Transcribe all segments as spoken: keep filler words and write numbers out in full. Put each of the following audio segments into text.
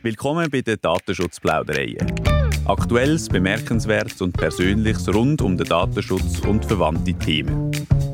Willkommen bei den Datenschutzplaudereien. Aktuelles, Bemerkenswertes und Persönliches rund um den Datenschutz und verwandte Themen.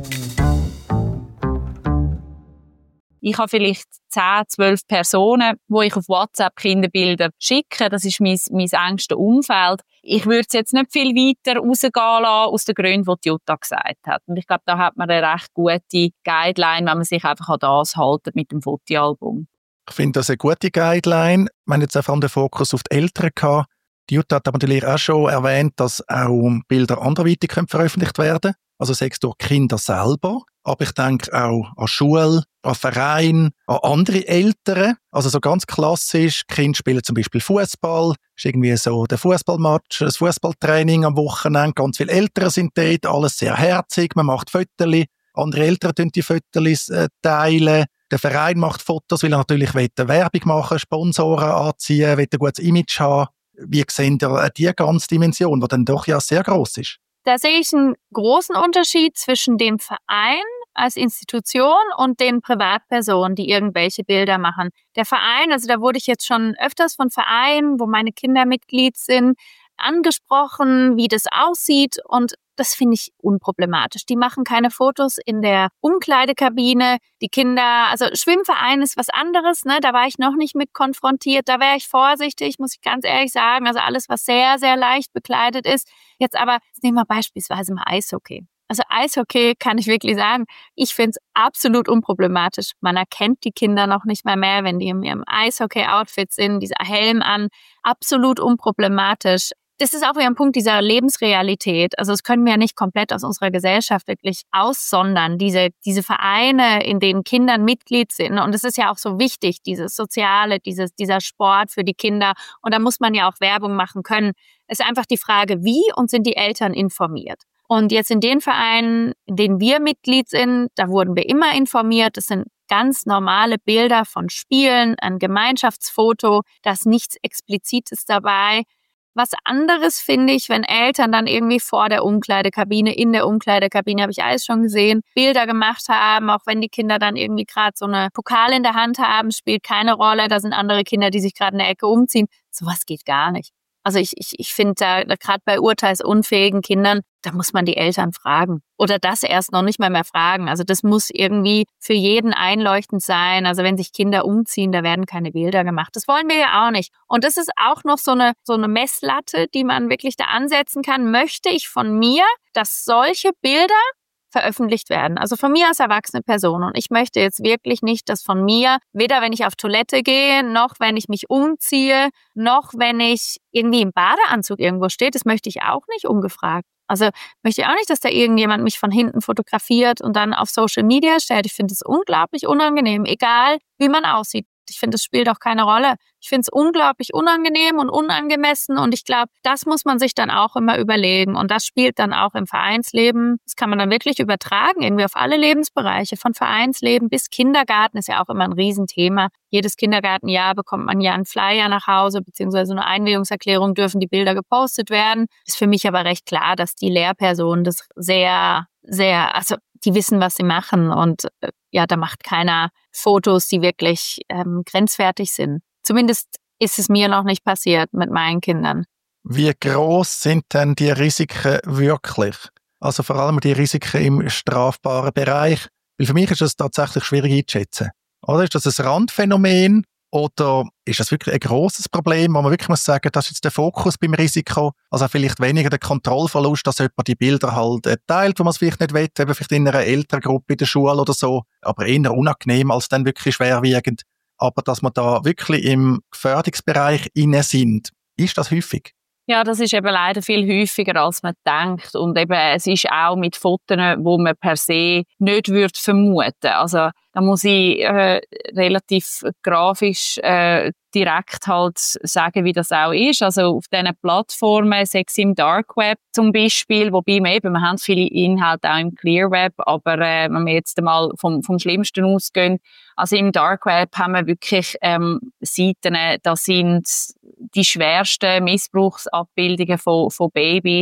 Ich habe vielleicht zehn, zwölf Personen, die ich auf WhatsApp Kinderbilder schicke. Das ist mein, mein engstes Umfeld. Ich würde es jetzt nicht viel weiter rausgehen lassen, aus den Gründen, die Jutta gesagt hat. Und ich glaube, da hat man eine recht gute Guideline, wenn man sich einfach an das hält mit dem Fotoalbum. Ich finde das eine gute Guideline. Wir haben jetzt einfach den Fokus auf die Eltern gehabt. Die Jutta hat aber natürlich auch schon erwähnt, dass auch Bilder anderweitig veröffentlicht werden können. Also sei es durch die Kinder selber. Aber ich denke auch an Schule, an Vereine, an andere Eltern. Also so ganz klassisch, Kinder spielen zum Beispiel Fußball, ist irgendwie so der Fußballmatch, das Fußballtraining am Wochenende. Ganz viele Eltern sind dort, alles sehr herzig, man macht Fotos. Andere Eltern teilen die Fotos äh, teilen. Der Verein macht Fotos, weil er natürlich Werbung machen will, Sponsoren anziehen, will ein gutes Image haben. Wie sehen ihr diese ganze Dimension, die dann doch ja sehr gross ist? Da sehe ich einen großen Unterschied zwischen dem Verein als Institution und den Privatpersonen, die irgendwelche Bilder machen. Der Verein, also da wurde ich jetzt schon öfters von Vereinen, wo meine Kinder Mitglied sind, angesprochen, wie das aussieht, und das finde ich unproblematisch. Die machen keine Fotos in der Umkleidekabine. Die Kinder, also Schwimmverein ist was anderes, ne? Da war ich noch nicht mit konfrontiert. Da wäre ich vorsichtig, muss ich ganz ehrlich sagen. Also alles, was sehr, sehr leicht bekleidet ist. Jetzt aber, jetzt nehmen wir beispielsweise mal Eishockey. Also Eishockey kann ich wirklich sagen, ich finde es absolut unproblematisch. Man erkennt die Kinder noch nicht mal mehr, wenn die in ihrem Eishockey-Outfit sind, dieser Helm an. Absolut unproblematisch. Das ist auch wieder ein Punkt dieser Lebensrealität. Also das können wir ja nicht komplett aus unserer Gesellschaft wirklich aussondern. Diese, diese Vereine, in denen Kinder Mitglied sind. Und es ist ja auch so wichtig, dieses Soziale, dieses, dieser Sport für die Kinder. Und da muss man ja auch Werbung machen können. Es ist einfach die Frage, wie und sind die Eltern informiert? Und jetzt in den Vereinen, in denen wir Mitglied sind, da wurden wir immer informiert. Das sind ganz normale Bilder von Spielen, ein Gemeinschaftsfoto, da ist nichts Explizites dabei. Was anderes finde ich, wenn Eltern dann irgendwie vor der Umkleidekabine, in der Umkleidekabine, habe ich alles schon gesehen, Bilder gemacht haben, auch wenn die Kinder dann irgendwie gerade so eine Pokal in der Hand haben, spielt keine Rolle, da sind andere Kinder, die sich gerade in der Ecke umziehen. Sowas geht gar nicht. Also ich, ich, ich finde da, gerade bei urteilsunfähigen Kindern, da muss man die Eltern fragen. Oder das erst noch nicht mal mehr fragen. Also das muss irgendwie für jeden einleuchtend sein. Also wenn sich Kinder umziehen, da werden keine Bilder gemacht. Das wollen wir ja auch nicht. Und das ist auch noch so eine, so eine Messlatte, die man wirklich da ansetzen kann. Möchte ich von mir, dass solche Bilder veröffentlicht werden. Also von mir als erwachsene Person. Und ich möchte jetzt wirklich nicht, dass von mir, weder wenn ich auf Toilette gehe, noch wenn ich mich umziehe, noch wenn ich irgendwie im Badeanzug irgendwo stehe, das möchte ich auch nicht ungefragt. Also möchte ich auch nicht, dass da irgendjemand mich von hinten fotografiert und dann auf Social Media stellt. Ich finde es unglaublich unangenehm, egal wie man aussieht. Ich finde, das spielt auch keine Rolle. Ich finde es unglaublich unangenehm und unangemessen, und ich glaube, das muss man sich dann auch immer überlegen, und das spielt dann auch im Vereinsleben. Das kann man dann wirklich übertragen, irgendwie auf alle Lebensbereiche, von Vereinsleben bis Kindergarten ist ja auch immer ein Riesenthema. Jedes Kindergartenjahr bekommt man ja einen Flyer nach Hause, beziehungsweise eine Einwilligungserklärung, dürfen die Bilder gepostet werden. Ist für mich aber recht klar, dass die Lehrpersonen das sehr, sehr, also die wissen, was sie machen, und äh, ja, da macht keiner Fotos, die wirklich ähm, grenzwertig sind. Zumindest ist es mir noch nicht passiert mit meinen Kindern. Wie gross sind denn die Risiken wirklich? Also vor allem die Risiken im strafbaren Bereich. Weil für mich ist das tatsächlich schwierig einzuschätzen. Oder ist das ein Randphänomen? Oder ist das wirklich ein grosses Problem, wo man wirklich muss sagen, das ist jetzt der Fokus beim Risiko? Also vielleicht weniger der Kontrollverlust, dass jemand die Bilder halt äh, teilt, wo man es vielleicht nicht will, eben vielleicht in einer Elterngruppe in der Schule oder so, aber eher unangenehm als dann wirklich schwerwiegend. Aber dass wir da wirklich im Gefährdungsbereich inne sind, ist das häufig? Ja, das ist eben leider viel häufiger, als man denkt. Und eben, es ist auch mit Fotos, wo man per se nicht würde vermuten. Also, da muss ich äh, relativ grafisch äh, direkt halt sagen, wie das auch ist. Also auf diesen Plattformen, Sex im Dark Web zum Beispiel, wobei wir eben, wir haben viele Inhalte auch im Clear Web, aber äh, wenn wir jetzt einmal vom, vom Schlimmsten ausgehen, also im Dark Web haben wir wirklich ähm, Seiten, da sind die schwersten Missbrauchsabbildungen von, von Babys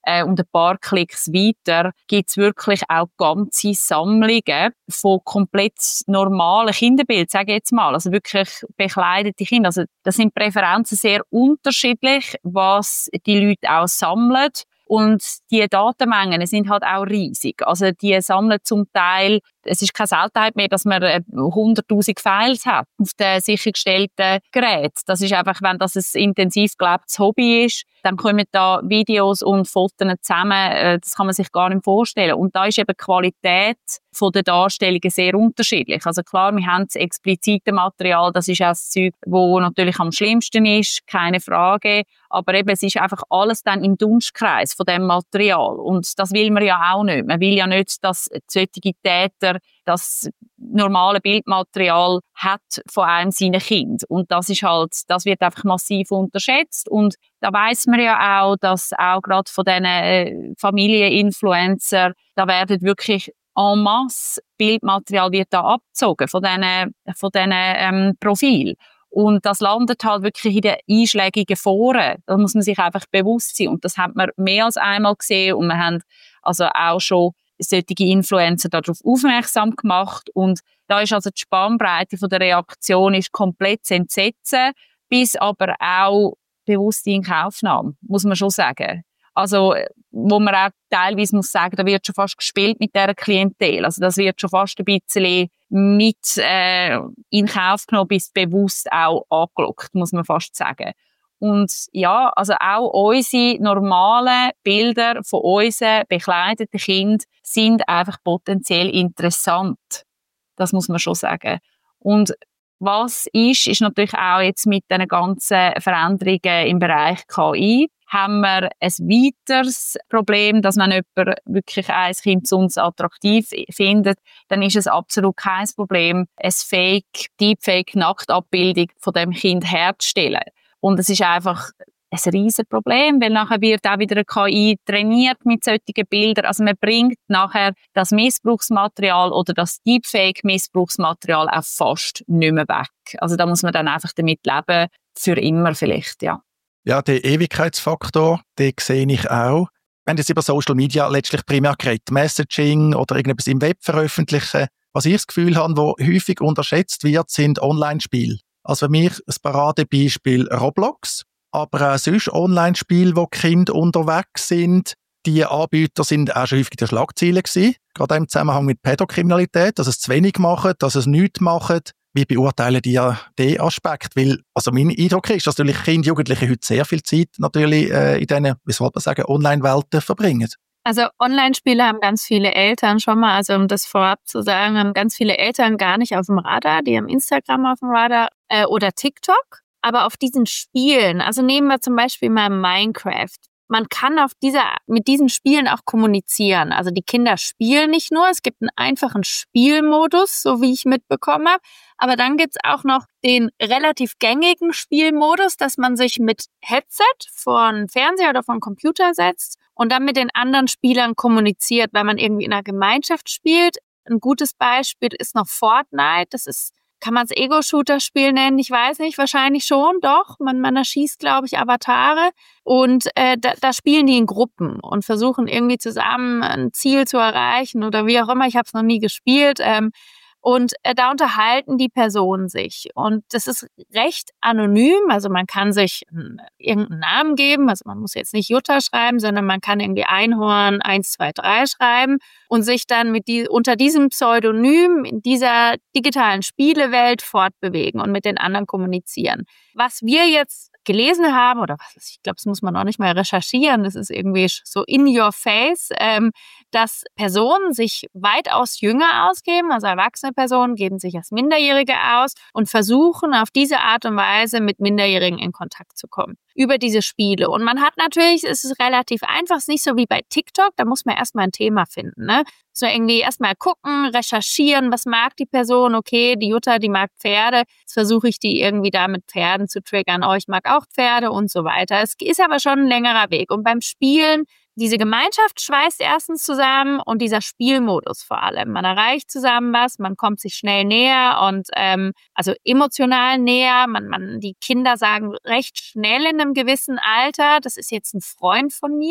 äh, und ein paar Klicks weiter gibt es wirklich auch ganze Sammlungen von komplett normalen Kinderbildern, sage ich jetzt mal. Also wirklich bekleidete Kinder. Also das sind Präferenzen sehr unterschiedlich, was die Leute auch sammeln. Und die Datenmengen sind halt auch riesig. Also die sammeln zum Teil, es ist keine Seltenheit mehr, dass man hunderttausend Files hat auf den sichergestellten Geräten. Das ist einfach, wenn das ein intensiv gelebtes Hobby ist, dann kommen da Videos und Fotos zusammen, das kann man sich gar nicht vorstellen. Und da ist eben die Qualität von der Darstellungen sehr unterschiedlich. Also klar, wir haben das explizite Material, das ist auch das Zeug, das natürlich am schlimmsten ist, keine Frage. Aber eben, es ist einfach alles dann im Dunstkreis von dem Material. Und das will man ja auch nicht. Man will ja nicht, dass solche Täter das normale Bildmaterial hat von einem seiner Kind. Und das ist halt, das wird einfach massiv unterschätzt. Und da weiss man ja auch, dass auch gerade von diesen äh, Familieninfluencer, da werden wirklich en masse Bildmaterial wird da abgezogen von diesen, von diesen ähm, Profilen. Und das landet halt wirklich in den einschlägigen Foren. Da muss man sich einfach bewusst sein. Und das hat man mehr als einmal gesehen. Und wir haben also auch schon solche Influencer darauf aufmerksam gemacht. Und da ist also die Spannbreite von der Reaktion ist komplett zu entsetzen, bis aber auch bewusste Inkaufnahme, muss man schon sagen. Also, wo man auch teilweise muss sagen, da wird schon fast gespielt mit dieser Klientel. Also, das wird schon fast ein bisschen mit äh, in Kauf genommen, bis bewusst auch angelockt, muss man fast sagen. Und ja, also auch unsere normalen Bilder von unseren bekleideten Kindern sind einfach potenziell interessant. Das muss man schon sagen. Und was ist, ist natürlich auch jetzt mit den ganzen Veränderungen im Bereich K I, haben wir ein weiteres Problem, dass wenn jemand wirklich ein Kind zu uns attraktiv findet, dann ist es absolut kein Problem, eine Fake, Deepfake-Nacktabbildung von dem Kind herzustellen. Und es ist einfach ein riesen Problem, weil nachher wird auch wieder eine K I trainiert mit solchen Bildern. Also man bringt nachher das Missbrauchsmaterial oder das Deepfake-Missbrauchsmaterial auch fast nicht mehr weg. Also da muss man dann einfach damit leben, für immer vielleicht, ja. Ja, den Ewigkeitsfaktor, den sehe ich auch. Wir haben jetzt über Social Media letztlich primär geredet, Messaging oder irgendetwas im Web veröffentlichen. Was ich das Gefühl habe, wo häufig unterschätzt wird, sind Online-Spiele. Also für mich das Paradebeispiel Roblox, aber auch sonst Online-Spiele, wo Kinder unterwegs sind. Die Anbieter sind auch schon häufig in den Schlagzeilen gewesen, gerade im Zusammenhang mit Pädokriminalität, dass es zu wenig machen, dass es nichts machen. Wie beurteilen die ja den Aspekt? Weil, also mein Eindruck ist, dass natürlich Kinder, Jugendliche heute sehr viel Zeit natürlich äh, in diesen, wie soll man sagen, Online-Welten verbringen. Also Online-Spiele haben ganz viele Eltern schon mal, also um das vorab zu sagen, haben ganz viele Eltern gar nicht auf dem Radar, die haben Instagram auf dem Radar äh, oder TikTok. Aber auf diesen Spielen, also nehmen wir zum Beispiel mal Minecraft. Man kann auf dieser, mit diesen Spielen auch kommunizieren. Also die Kinder spielen nicht nur, es gibt einen einfachen Spielmodus, so wie ich mitbekommen habe. Aber dann gibt's auch noch den relativ gängigen Spielmodus, dass man sich mit Headset vor einen Fernseher oder vor einen Computer setzt und dann mit den anderen Spielern kommuniziert, weil man irgendwie in einer Gemeinschaft spielt. Ein gutes Beispiel ist noch Fortnite. Das ist, kann man es Ego-Shooter-Spiel nennen? Ich weiß nicht, wahrscheinlich schon, doch. Man, man erschießt, glaube ich, Avatare. Und äh, da, da spielen die in Gruppen und versuchen irgendwie zusammen ein Ziel zu erreichen oder wie auch immer. Ich habe es noch nie gespielt. Ähm, Und äh, da unterhalten die Personen sich. Und das ist recht anonym. Also man kann sich äh, irgendeinen Namen geben. Also man muss jetzt nicht Jutta schreiben, sondern man kann irgendwie Einhorn eins, zwei, drei schreiben und sich dann mit die, unter diesem Pseudonym in dieser digitalen Spielewelt fortbewegen und mit den anderen kommunizieren. Was wir jetzt gelesen haben, oder was, ich glaube, das muss man auch nicht mal recherchieren, das ist irgendwie so in your face, ähm, dass Personen sich weitaus jünger ausgeben, also erwachsene Personen geben sich als Minderjährige aus und versuchen auf diese Art und Weise mit Minderjährigen in Kontakt zu kommen über diese Spiele. Und man hat natürlich, es ist relativ einfach, es ist nicht so wie bei TikTok, da muss man erstmal ein Thema finden, ne? So irgendwie erstmal gucken, recherchieren, was mag die Person, okay, die Jutta, die mag Pferde, jetzt versuche ich die irgendwie da mit Pferden zu triggern, oh, ich mag auch Pferde und so weiter. Es ist aber schon ein längerer Weg. Und beim Spielen, diese Gemeinschaft schweißt erstens zusammen und dieser Spielmodus vor allem. Man erreicht zusammen was, man kommt sich schnell näher und ähm, also emotional näher. Man, man, die Kinder sagen recht schnell in einem gewissen Alter, das ist jetzt ein Freund von mir.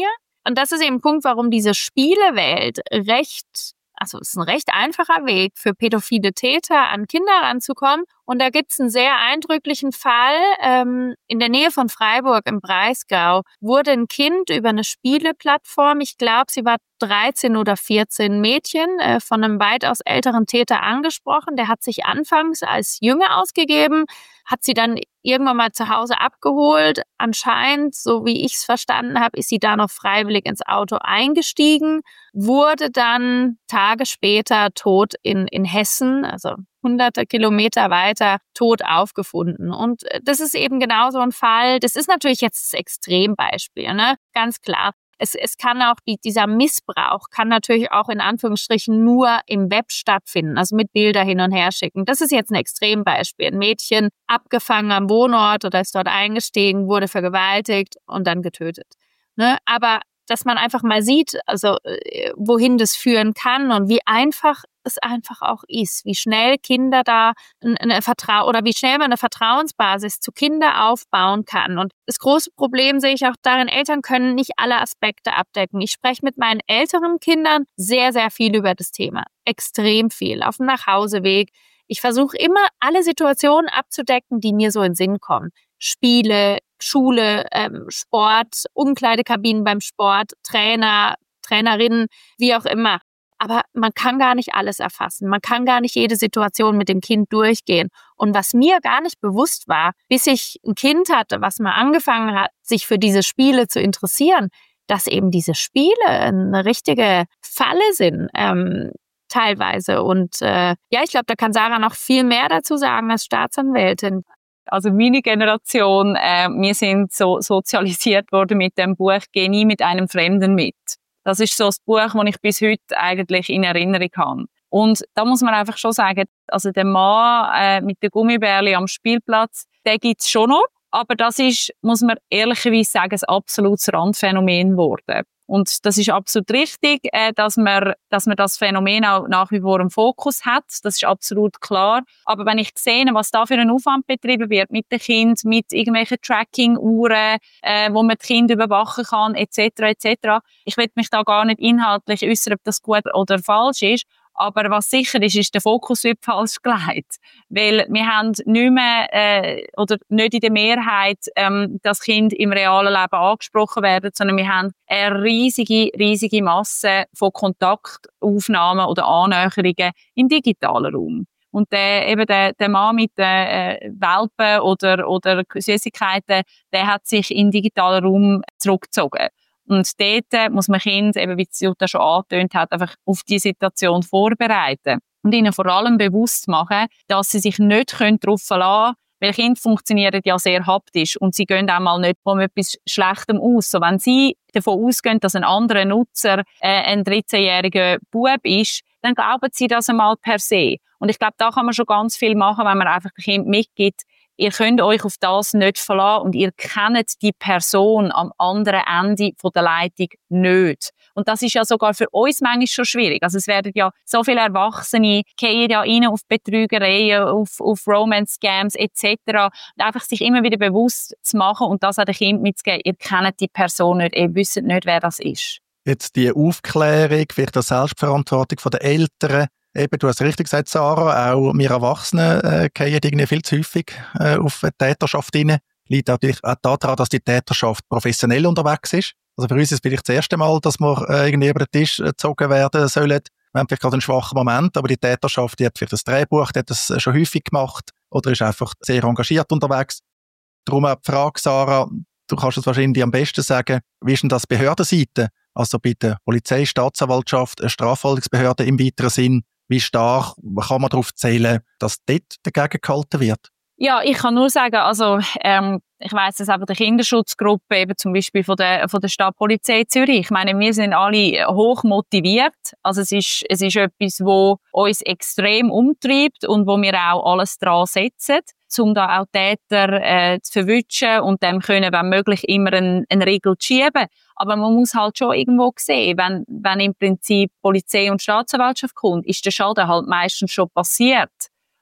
Und das ist eben ein Punkt, warum diese Spielewelt recht, also es ist ein recht einfacher Weg für pädophile Täter, an Kinder ranzukommen. Und da gibt's einen sehr eindrücklichen Fall. Ähm, in der Nähe von Freiburg im Breisgau wurde ein Kind über eine Spieleplattform, ich glaube, sie war dreizehn oder vierzehn, Mädchen, äh, von einem weitaus älteren Täter angesprochen. Der hat sich anfangs als Jünger ausgegeben, hat sie dann irgendwann mal zu Hause abgeholt. Anscheinend, so wie ich es verstanden habe, ist sie da noch freiwillig ins Auto eingestiegen, wurde dann Tage später tot in, in Hessen, also hunderte Kilometer weiter, tot aufgefunden. Und das ist eben genau so ein Fall. Das ist natürlich jetzt das Extrembeispiel, ne? Ganz klar. Es, es kann auch, die, dieser Missbrauch kann natürlich auch in Anführungsstrichen nur im Web stattfinden, also mit Bilder hin und her schicken. Das ist jetzt ein Extrembeispiel. Ein Mädchen abgefangen am Wohnort oder ist dort eingestiegen, wurde vergewaltigt und dann getötet. Ne? Aber dass man einfach mal sieht, also wohin das führen kann und wie einfach es einfach auch ist, wie schnell Kinder da eine Vertrau oder wie schnell man eine Vertrauensbasis zu Kindern aufbauen kann. Und das große Problem sehe ich auch darin, Eltern können nicht alle Aspekte abdecken. Ich spreche mit meinen älteren Kindern sehr, sehr viel über das Thema. Extrem viel. Auf dem Nachhauseweg. Ich versuche immer, alle Situationen abzudecken, die mir so in den Sinn kommen. Spiele, Schule, ähm, Sport, Umkleidekabinen beim Sport, Trainer, Trainerinnen, wie auch immer. Aber man kann gar nicht alles erfassen. Man kann gar nicht jede Situation mit dem Kind durchgehen. Und was mir gar nicht bewusst war, bis ich ein Kind hatte, was mal angefangen hat, sich für diese Spiele zu interessieren, dass eben diese Spiele eine richtige Falle sind, ähm, teilweise. Und äh, ja, ich glaube, da kann Sarah noch viel mehr dazu sagen als Staatsanwältin. Also meine Generation, äh, wir sind so sozialisiert worden mit dem Buch «Geh nie mit einem Fremden mit». Das ist so ein Buch, das ich bis heute eigentlich in Erinnerung habe. Und da muss man einfach schon sagen, also der Mann äh, mit den Gummibärli am Spielplatz, den gibt's schon noch. Aber das ist, muss man ehrlicherweise sagen, ein absolutes Randphänomen geworden. Und das ist absolut richtig, äh, dass man, dass man das Phänomen auch nach wie vor im Fokus hat. Das ist absolut klar. Aber wenn ich sehe, was da für ein Aufwand betrieben wird mit den Kindern, mit irgendwelchen Tracking-Uhren, äh, wo man die Kinder überwachen kann, et cetera, et cetera. Ich will mich da gar nicht inhaltlich äußern, ob das gut oder falsch ist. Aber was sicher ist, ist, der Fokus wird falsch gelegt. Weil wir haben nicht mehr, äh, oder nicht in der Mehrheit, ähm, dass Kinder im realen Leben angesprochen werden, sondern wir haben eine riesige, riesige Masse von Kontaktaufnahmen oder Annäherungen im digitalen Raum. Und der, eben der, der Mann mit den äh, Welpen oder, oder Süßigkeiten, der hat sich in den digitalen Raum zurückgezogen. Und dort muss man Kinder, eben wie Jutta schon angetönt hat, einfach auf die Situation vorbereiten. Und ihnen vor allem bewusst machen, dass sie sich nicht darauf verlassen können, weil Kinder funktionieren ja sehr haptisch und sie gehen auch mal nicht von etwas Schlechtem aus. So, wenn sie davon ausgehen, dass ein anderer Nutzer äh, ein dreizehnjähriger Bub ist, dann glauben sie das einmal per se. Und ich glaube, da kann man schon ganz viel machen, wenn man einfach dem Kind mitgibt, ihr könnt euch auf das nicht verlassen und ihr kennt die Person am anderen Ende von der Leitung nicht. Und das ist ja sogar für uns manchmal schon schwierig. Also es werden ja so viele Erwachsene gehen ja rein auf Betrügereien, auf, auf Romance-Scams et cetera. Und einfach sich immer wieder bewusst zu machen und das an den Kindern mitzugeben, ihr kennt die Person nicht, ihr wisst nicht, wer das ist. Jetzt die Aufklärung, vielleicht die Selbstverantwortung der Eltern. Eben, du hast richtig gesagt, Sarah, auch wir Erwachsenen äh, gehen irgendwie viel zu häufig äh, auf eine Täterschaft rein. Liegt natürlich auch daran, dass die Täterschaft professionell unterwegs ist. Also für uns ist es vielleicht das erste Mal, dass wir äh, irgendwie über den Tisch gezogen werden sollen. Wir haben vielleicht gerade einen schwachen Moment, aber die Täterschaft, die hat vielleicht das Drehbuch, die hat das schon häufig gemacht oder ist einfach sehr engagiert unterwegs. Darum auch die Frage, Sarah, du kannst es wahrscheinlich am besten sagen, wie ist denn das Behördenseite? Also bei der Polizei, Staatsanwaltschaft, Strafverfolgungsbehörde im weiteren Sinn. Wie stark kann man darauf zählen, dass dort dagegen gehalten wird? Ja, ich kann nur sagen, also ähm, ich weiss, dass eben die Kinderschutzgruppe eben zum Beispiel von der von der Stadtpolizei Zürich. Ich meine, wir sind alle hoch motiviert. Also es ist es ist etwas, wo uns extrem umtreibt und wo wir auch alles dran setzen, um da auch Täter äh, zu verwischen und dem können, wenn möglich, immer einen, einen Riegel zu schieben. Aber man muss halt schon irgendwo sehen, wenn, wenn im Prinzip Polizei und Staatsanwaltschaft kommt, ist der Schaden halt meistens schon passiert.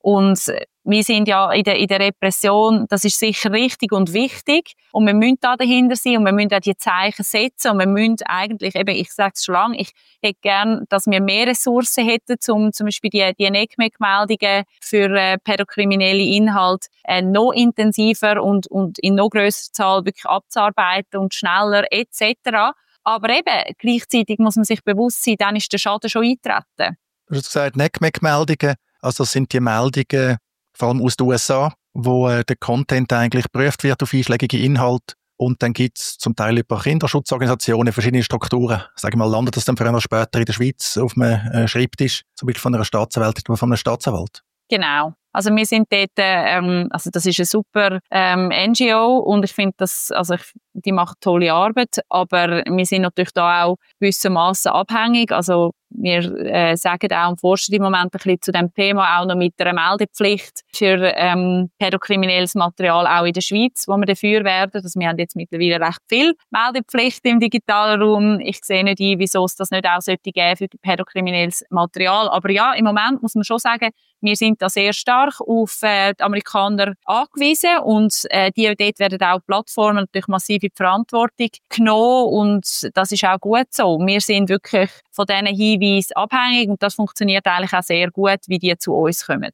Und wir sind ja in der, in der Repression, das ist sicher richtig und wichtig. Und wir müssen da dahinter sein und wir müssen auch die Zeichen setzen. Und wir müssen eigentlich, eben, ich sage es schon lange, ich hätte gern, dass wir mehr Ressourcen hätten, um zum Beispiel die, die N E C M E C-Meldungen für äh, pädokriminelle Inhalte äh, noch intensiver und, und in noch grösserer Zahl wirklich abzuarbeiten und schneller et cetera. Aber eben, gleichzeitig muss man sich bewusst sein, dann ist der Schaden schon eingetreten. Du hast gesagt, N E C M E C-Meldungen, also das sind die Meldungen, vor allem aus den U S A, wo äh, der Content eigentlich geprüft wird auf einschlägige Inhalte. Und dann gibt es zum Teil über Kinderschutzorganisationen verschiedene Strukturen. Sagen wir mal, landet das dann für einen später in der Schweiz auf einem äh, Schreibtisch, zum Beispiel von einer Staatsanwältin oder von einem Staatsanwalt? Genau. Also wir sind dort, ähm, also das ist eine super ähm, N G O und ich finde das, also ich, die macht tolle Arbeit, aber wir sind natürlich da auch gewissermaßen abhängig. Also wir äh, sagen auch und forschen im Moment ein bisschen zu dem Thema auch noch mit einer Meldepflicht für ähm, pädokriminelles Material auch in der Schweiz, wo wir dafür werden. Also wir haben jetzt mittlerweile recht viel Meldepflicht im digitalen Raum. Ich sehe nicht ein, wieso es das nicht auch sollte geben für pädokriminelles Material. Aber ja, im Moment muss man schon sagen, wir sind da sehr stark auf äh, die Amerikaner angewiesen und äh, die, dort werden auch Plattformen natürlich massiv in die Verantwortung genommen und das ist auch gut so. Wir sind wirklich von diesen Hinweisen abhängig und das funktioniert eigentlich auch sehr gut, wie die zu uns kommen.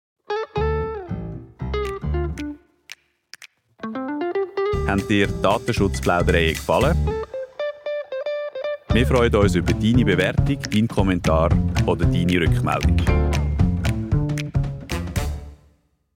Haben dir die Datenschutzplaudereien gefallen? Wir freuen uns über deine Bewertung, deinen Kommentar oder deine Rückmeldung.